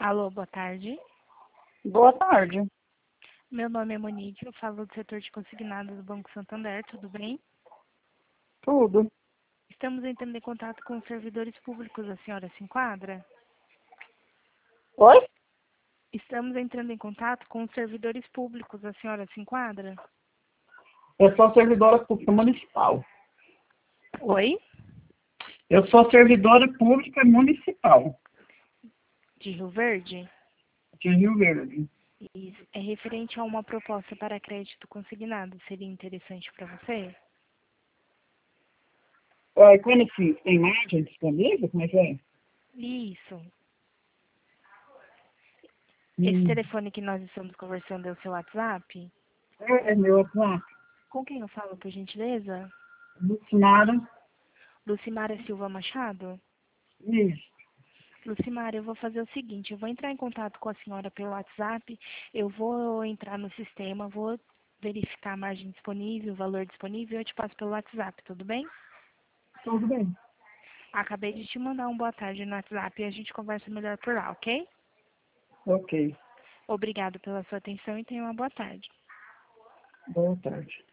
Alô, boa tarde. Boa tarde. Meu nome é Monique, eu falo do setor de consignados do Banco Santander, tudo bem? Tudo. Estamos entrando em contato com os servidores públicos, a senhora se enquadra? Oi? Estamos entrando em contato com os servidores públicos, a senhora se enquadra? Eu sou servidora pública municipal. Oi? Eu sou servidora pública municipal De Rio Verde? de Rio Verde. Isso. É referente a uma proposta para crédito consignado, seria interessante para você? Quando que tem margem disponível? Como é que é? Isso. Esse Hum. telefone que nós estamos conversando é o seu WhatsApp? É meu WhatsApp. Com quem eu falo, por gentileza? Lucimara. Lucimara Silva Machado? Isso. Lucimara, eu vou fazer o seguinte, eu vou entrar em contato com a senhora pelo WhatsApp, eu vou entrar no sistema, vou verificar a margem disponível, o valor disponível, eu te passo pelo WhatsApp, tudo bem? Tudo bem. Acabei de te mandar um boa tarde no WhatsApp e a gente conversa melhor por lá, ok? Ok. Obrigado pela sua atenção e tenha uma boa tarde. Boa tarde.